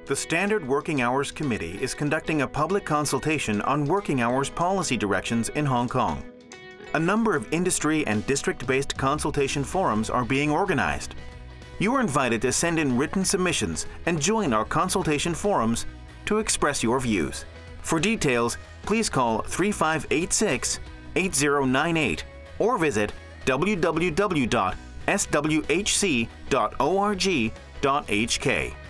The Standard Working Hours Committee is conducting a public consultation on working hours policy directions in Hong Kong. A number of industry and district-based consultation forums are being organized. You are invited to send in written submissions and join our consultation forums to express your views. For details, please call 3586-8098 or visit www.swhc.org.hk.